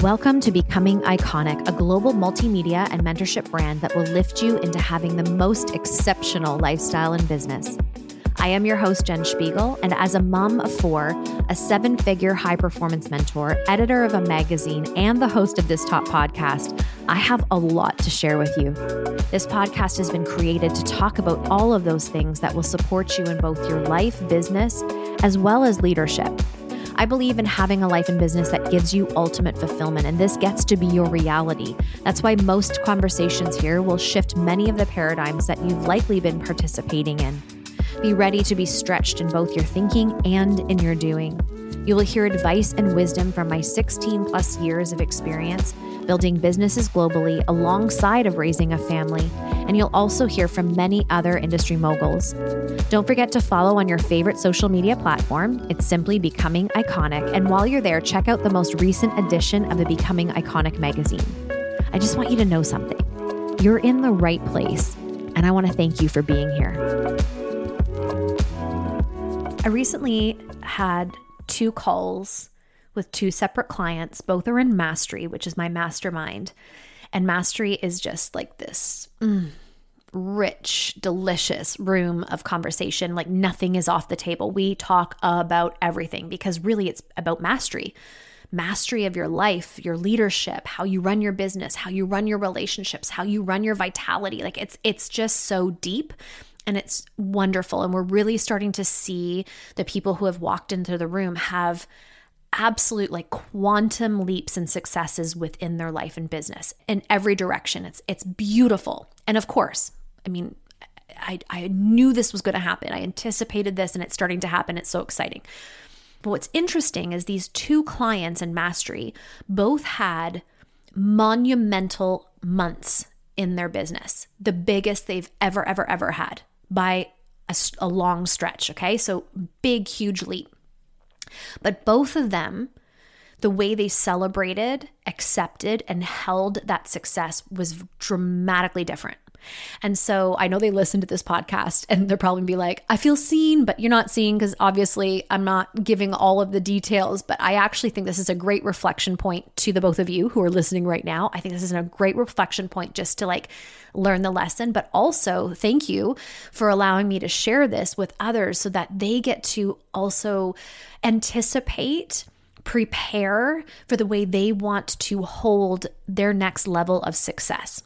Welcome to Becoming Iconic, a global multimedia and mentorship brand that will lift you into having the most exceptional lifestyle in business. I am your host, Jen Spiegel, and as a mom of four, a seven-figure high-performance mentor, editor of a magazine, and the host of this top podcast, I have a lot to share with you. This podcast has been created to talk about all of those things that will support you in both your life, business, as well as leadership. I believe in having a life and business that gives you ultimate fulfillment, and this gets to be your reality. That's why most conversations here will shift many of the paradigms that you've likely been participating in. Be ready to be stretched in both your thinking and in your doing. You will hear advice and wisdom from my 16 plus years of experience building businesses globally alongside of raising a family, and you'll also hear from many other industry moguls. Don't forget to follow on your favorite social media platform. It's simply Becoming Iconic, and while you're there, check out the most recent edition of the Becoming Iconic magazine. I just want you to know something. You're in the right place, and I want to thank you for being here. I recently had 2 calls with 2 separate clients. Both are in Mastery, which is my mastermind. And Mastery is just like this rich, delicious room of conversation. Like nothing is off the table. We talk about everything because really it's about mastery. Mastery of your life, your leadership, how you run your business, how you run your relationships, how you run your vitality. Like it's just so deep. And it's wonderful. And we're really starting to see the people who have walked into the room have absolute like quantum leaps and successes within their life and business in every direction. It's beautiful. And of course, I mean, I knew this was going to happen. I anticipated this and it's starting to happen. It's so exciting. But what's interesting is these 2 clients in Mastery both had monumental months in their business, the biggest they've ever had by a long stretch. Okay. So big, huge leap. But both of them, the way they celebrated, accepted, and held that success was dramatically different. And so I know they listen to this podcast and they're probably be like, I feel seen, but you're not seen because obviously I'm not giving all of the details. But I actually think this is a great reflection point to the both of you who are listening right now. I think this is a great reflection point just to like learn the lesson, but also thank you for allowing me to share this with others so that they get to also anticipate, prepare for the way they want to hold their next level of success.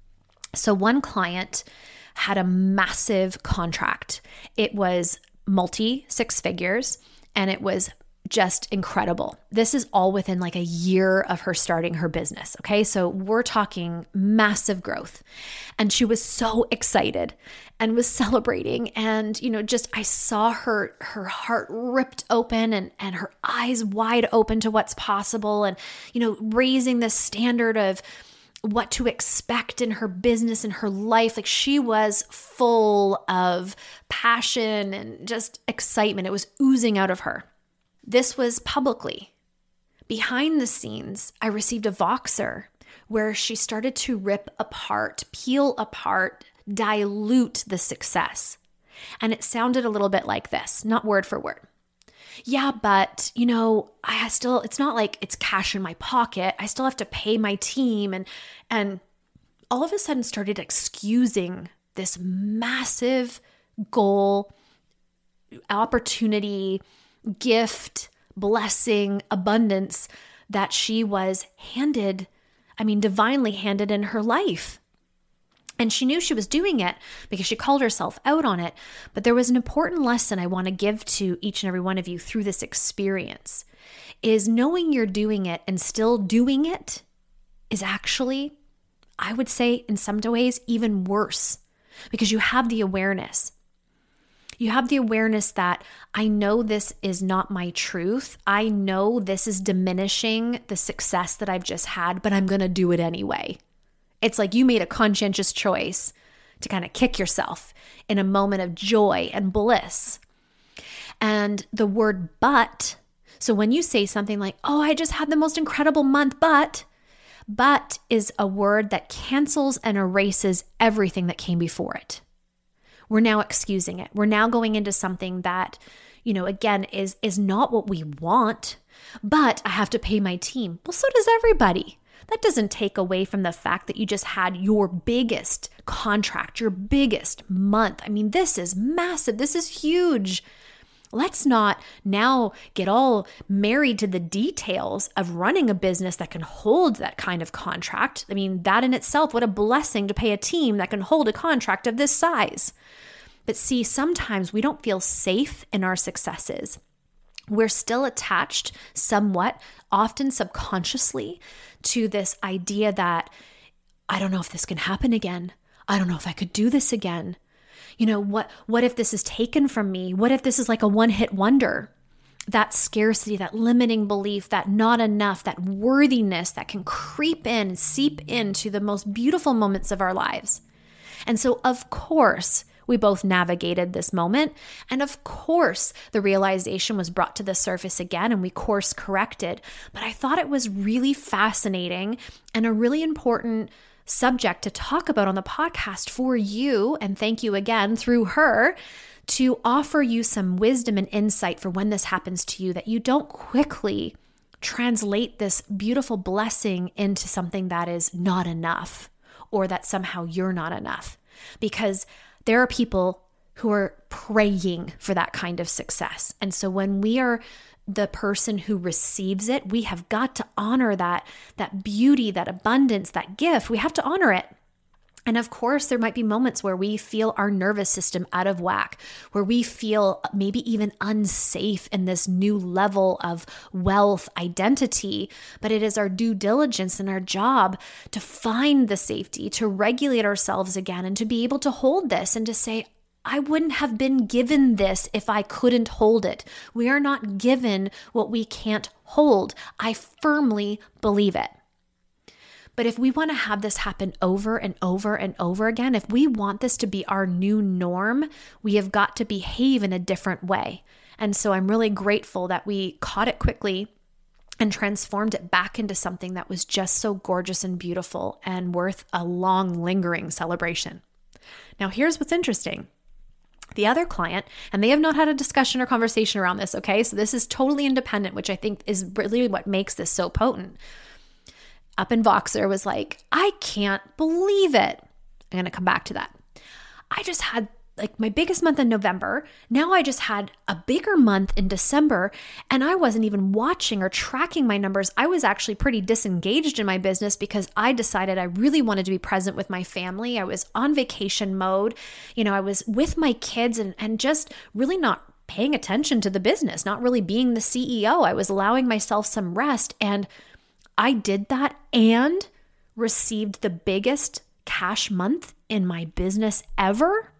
So one client had a massive contract. It was multi-6 figures and it was just incredible. This is all within like a year of her starting her business. Okay. So we're talking massive growth. And she was so excited and was celebrating. And, just I saw her heart ripped open and her eyes wide open to what's possible and, raising the standard of what to expect in her business and her life. Like she was full of passion and just excitement. It was oozing out of her. This was publicly. Behind the scenes, I received a Voxer where she started to rip apart, peel apart, dilute the success. And it sounded a little bit like this, not word for word. Yeah, but, it's not like it's cash in my pocket. I still have to pay my team. And all of a sudden started excusing this massive goal, opportunity, gift, blessing, abundance that she was divinely handed in her life. And she knew she was doing it because she called herself out on it. But there was an important lesson I want to give to each and every one of you through this experience is knowing you're doing it and still doing it is actually, I would say in some ways, even worse because you have the awareness. You have the awareness that I know this is not my truth. I know this is diminishing the success that I've just had, but I'm going to do it anyway. It's like you made a conscientious choice to kind of kick yourself in a moment of joy and bliss. And the word but, so when you say something like, oh, I just had the most incredible month, but is a word that cancels and erases everything that came before it. We're now excusing it. We're now going into something that, again, is not what we want, but I have to pay my team. Well, so does everybody. That doesn't take away from the fact that you just had your biggest contract, your biggest month. I mean, this is massive. This is huge. Let's not now get all married to the details of running a business that can hold that kind of contract. I mean, that in itself, what a blessing to pay a team that can hold a contract of this size. But see, sometimes we don't feel safe in our successes. We're still attached somewhat, often subconsciously, to this idea that I don't know if this can happen again. I don't know if I could do this again. You know, what if this is taken from me? What if this is like a one-hit wonder? That scarcity, that limiting belief, that not enough, that worthiness that can creep in and seep into the most beautiful moments of our lives. And so, of course, we both navigated this moment. And of course, the realization was brought to the surface again and we course corrected. But I thought it was really fascinating and a really important subject to talk about on the podcast for you. And thank you again through her to offer you some wisdom and insight for when this happens to you, that you don't quickly translate this beautiful blessing into something that is not enough or that somehow you're not enough. Because there are people who are praying for that kind of success. And so when we are the person who receives it, we have got to honor that beauty, that abundance, that gift. We have to honor it. And of course, there might be moments where we feel our nervous system out of whack, where we feel maybe even unsafe in this new level of wealth identity. But it is our due diligence and our job to find the safety, to regulate ourselves again, and to be able to hold this and to say, I wouldn't have been given this if I couldn't hold it. We are not given what we can't hold. I firmly believe it. But if we want to have this happen over and over and over again, if we want this to be our new norm, we have got to behave in a different way. And so I'm really grateful that we caught it quickly and transformed it back into something that was just so gorgeous and beautiful and worth a long, lingering celebration. Now, here's what's interesting. The other client, and they have not had a discussion or conversation around this, okay? So this is totally independent, which I think is really what makes this so potent. Up in Voxer was like, I can't believe it. I'm going to come back to that. I just had like my biggest month in November. Now I just had a bigger month in December, and I wasn't even watching or tracking my numbers. I was actually pretty disengaged in my business because I decided I really wanted to be present with my family. I was on vacation mode. You know, I was with my kids and just really not paying attention to the business, not really being the CEO. I was allowing myself some rest, and I did that and received the biggest cash month in my business ever.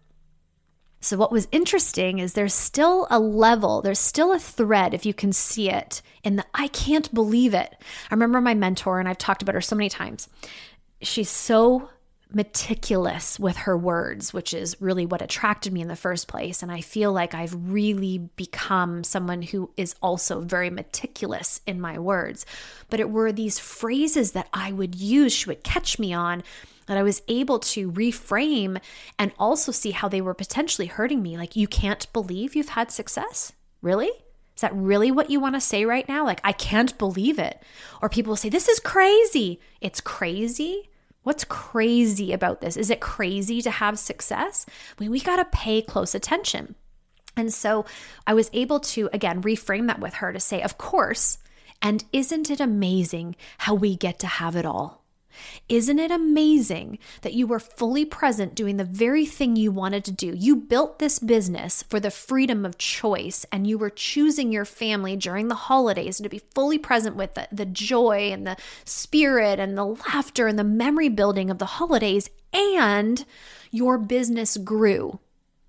So what was interesting is there's still a level, there's still a thread, if you can see it, in the I can't believe it. I remember my mentor, and I've talked about her so many times. She's so meticulous with her words, which is really what attracted me in the first place. And I feel like I've really become someone who is also very meticulous in my words. But it were these phrases that I would use, she would catch me on, that I was able to reframe and also see how they were potentially hurting me. Like, you can't believe you've had success? Really? Is that really what you want to say right now? Like, I can't believe it. Or people will say, this is crazy. It's crazy? What's crazy about this? Is it crazy to have success? I mean, we got to pay close attention. And so I was able to, again, reframe that with her to say, of course, and isn't it amazing how we get to have it all? Isn't it amazing that you were fully present doing the very thing you wanted to do? You built this business for the freedom of choice, and you were choosing your family during the holidays and to be fully present with the joy and the spirit and the laughter and the memory building of the holidays, and your business grew.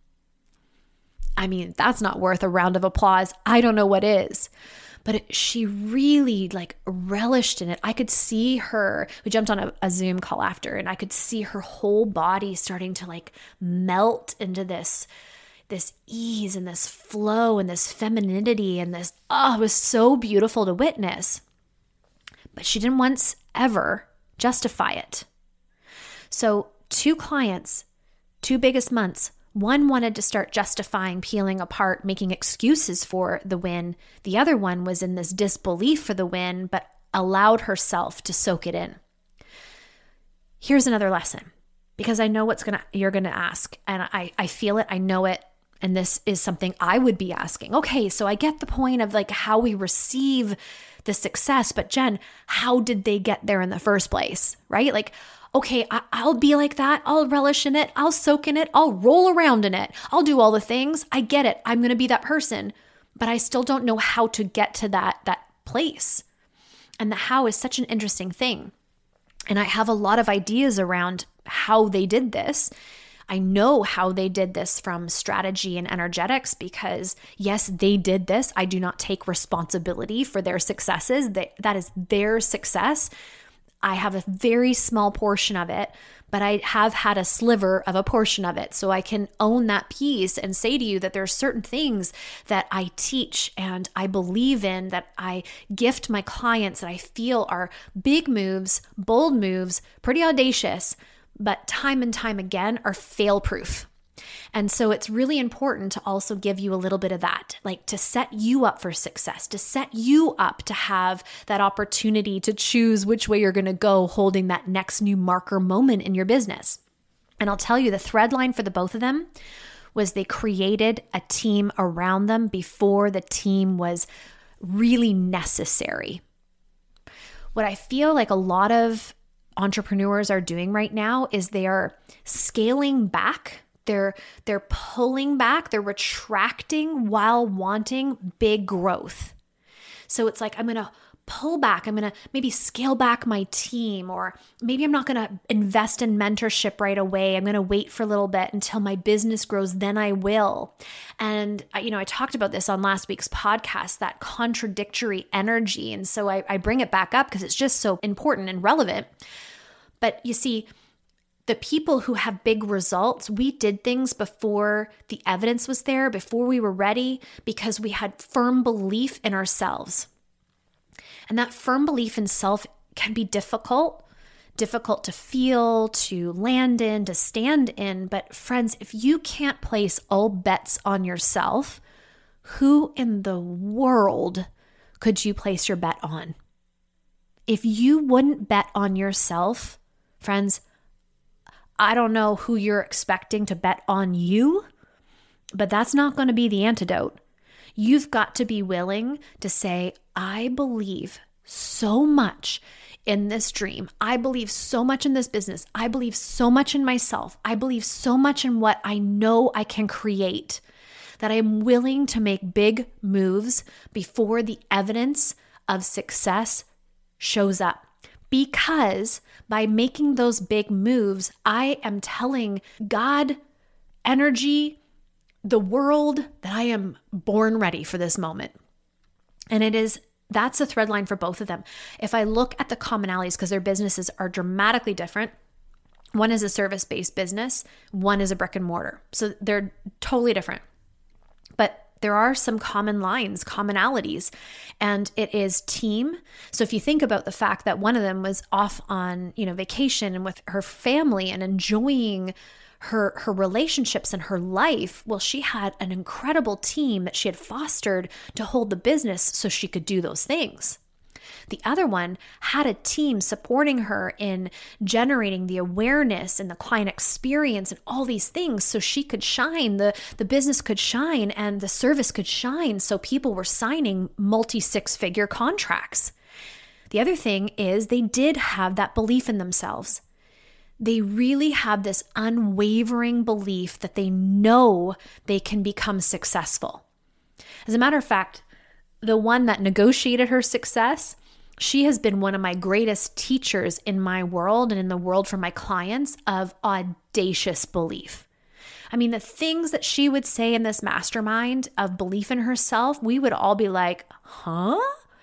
I mean, that's not worth a round of applause. I don't know what is. But she really relished in it. I could see her, we jumped on a Zoom call after, and I could see her whole body starting to melt into this ease and this flow and this femininity and this, it was so beautiful to witness. But she didn't once ever justify it. So 2 clients, 2 biggest months, One wanted to start justifying, peeling apart, making excuses for the win. The other one was in this disbelief for the win, but allowed herself to soak it in. Here's another lesson, because I know you're gonna ask, and I feel it, I know it, and this is something I would be asking. Okay, so I get the point of like how we receive the success, but Jen, how did they get there in the first place, right? Like, okay, I'll be like that. I'll relish in it. I'll soak in it. I'll roll around in it. I'll do all the things. I get it. I'm going to be that person, but I still don't know how to get to that place. And the how is such an interesting thing. And I have a lot of ideas around how they did this. I know how they did this from strategy and energetics because, yes, they did this. I do not take responsibility for their successes. That is their success. I have a very small portion of it, but I have had a sliver of a portion of it. So I can own that piece and say to you that there are certain things that I teach and I believe in, that I gift my clients, that I feel are big moves, bold moves, pretty audacious, but time and time again are fail-proof. And so it's really important to also give you a little bit of that, like to set you up for success, to set you up to have that opportunity to choose which way you're going to go, holding that next new marker moment in your business. And I'll tell you, the thread line for the both of them was they created a team around them before the team was really necessary. What I feel like a lot of entrepreneurs are doing right now is they are scaling back. They're pulling back, they're retracting while wanting big growth. So it's like, I'm going to pull back. I'm going to maybe scale back my team, or maybe I'm not going to invest in mentorship right away. I'm going to wait for a little bit until my business grows, then I will. And I talked about this on last week's podcast, that contradictory energy. And so I bring it back up because it's just so important and relevant. But you see, the people who have big results, we did things before the evidence was there, before we were ready, because we had firm belief in ourselves. And that firm belief in self can be difficult to feel, to land in, to stand in. But friends, if you can't place all bets on yourself, who in the world could you place your bet on? If you wouldn't bet on yourself, friends, I don't know who you're expecting to bet on you, but that's not going to be the antidote. You've got to be willing to say, I believe so much in this dream. I believe so much in this business. I believe so much in myself. I believe so much in what I know I can create, that I'm willing to make big moves before the evidence of success shows up. Because by making those big moves, I am telling God, energy, the world, that I am born ready for this moment. And that's a thread line for both of them. If I look at the commonalities, because their businesses are dramatically different, one is a service-based business, one is a brick and mortar. So they're totally different. But there are some commonalities, and it is team. So if you think about the fact that one of them was off on, vacation and with her family and enjoying her relationships and her life, well, she had an incredible team that she had fostered to hold the business so she could do those things. The other one had a team supporting her in generating the awareness and the client experience and all these things so she could shine, the business could shine, and the service could shine. So people were signing multi-six-figure contracts. The other thing is they did have that belief in themselves. They really have this unwavering belief that they know they can become successful. As a matter of fact, the one that negotiated her success, she has been one of my greatest teachers in my world and in the world for my clients of audacious belief. I mean, the things that she would say in this mastermind of belief in herself, we would all be like, huh?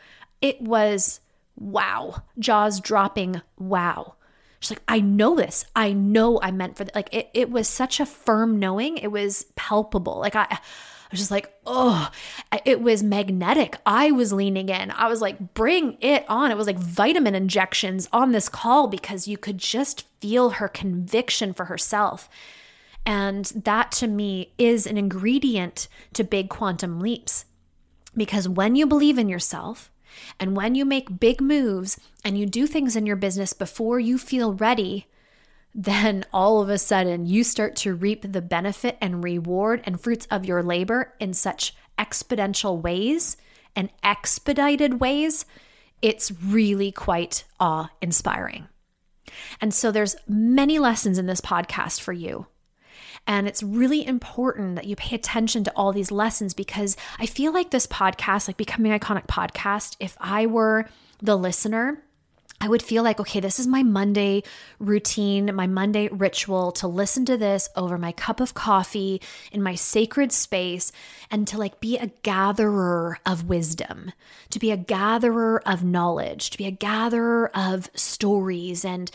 It was wow, jaws dropping, wow. She's like, I know this. I know I'm meant for that. Like it was such a firm knowing. It was palpable. Like I was just like, oh, it was magnetic. I was leaning in. I was like, bring it on. It was like vitamin injections on this call because you could just feel her conviction for herself. And that to me is an ingredient to big quantum leaps. Because when you believe in yourself and when you make big moves and you do things in your business before you feel ready, then all of a sudden you start to reap the benefit and reward and fruits of your labor in such exponential ways and expedited ways. It's really quite awe-inspiring. And so there's many lessons in this podcast for you. And it's really important that you pay attention to all these lessons, because I feel like this podcast, like Becoming Iconic podcast, if I were the listener, I would feel like, okay, this is my Monday routine, my Monday ritual to listen to this over my cup of coffee in my sacred space, and to like be a gatherer of wisdom, to be a gatherer of knowledge, to be a gatherer of stories and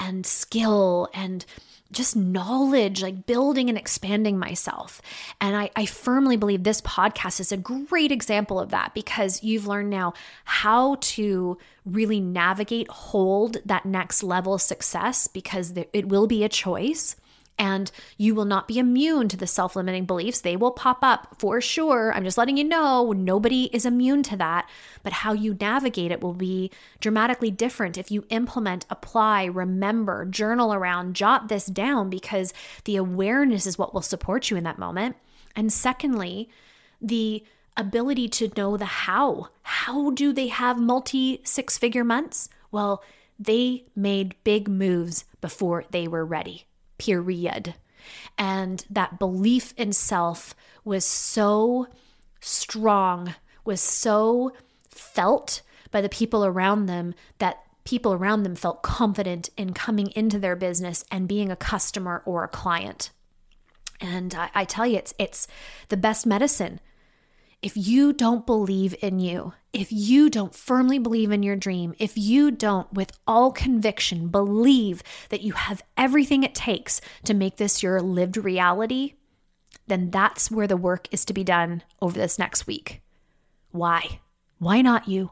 skill and just knowledge, like building and expanding myself. And I firmly believe this podcast is a great example of that, because you've learned now how to really navigate, hold that next level of success, because it will be a choice. And you will not be immune to the self-limiting beliefs. They will pop up for sure. I'm just letting you know, nobody is immune to that. But how you navigate it will be dramatically different if you implement, apply, remember, journal around, jot this down, because the awareness is what will support you in that moment. And secondly, the ability to know the how. How do they have multi-six-figure months? Well, they made big moves before they were ready. Period. And that belief in self was so strong, was so felt by the people around them, that people around them felt confident in coming into their business and being a customer or a client. And I tell you, it's the best medicine. If you don't believe in you, if you don't firmly believe in your dream, if you don't with all conviction believe that you have everything it takes to make this your lived reality, then that's where the work is to be done over this next week. Why? Why not you?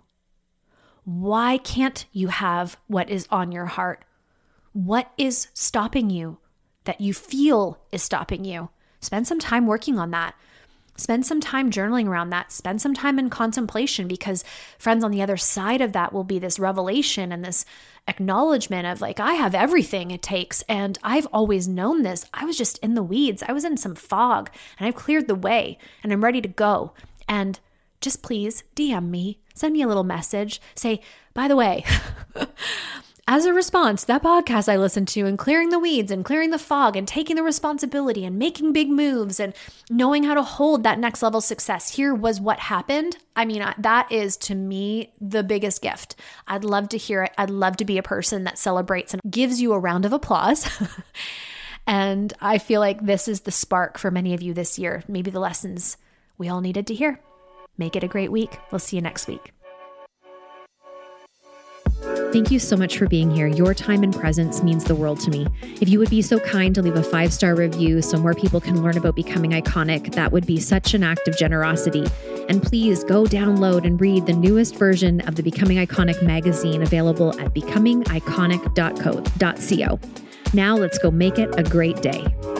Why can't you have what is on your heart? What is stopping you that you feel is stopping you? Spend some time working on that. Spend some time journaling around that. Spend some time in contemplation, because friends, on the other side of that will be this revelation and this acknowledgement of like, I have everything it takes. And I've always known this. I was just in the weeds. I was in some fog, and I've cleared the way and I'm ready to go. And just please DM me, send me a little message, say, by the way, as a response to that podcast I listened to, and clearing the weeds and clearing the fog and taking the responsibility and making big moves and knowing how to hold that next level success, here was what happened. I mean, that is to me the biggest gift. I'd love to hear it. I'd love to be a person that celebrates and gives you a round of applause. And I feel like this is the spark for many of you this year. Maybe the lessons we all needed to hear. Make it a great week. We'll see you next week. Thank you so much for being here. Your time and presence means the world to me. If you would be so kind to leave a 5-star review so more people can learn about becoming iconic, that would be such an act of generosity. And please go download and read the newest version of the Becoming Iconic magazine, available at becomingiconic.co. Now let's go make it a great day.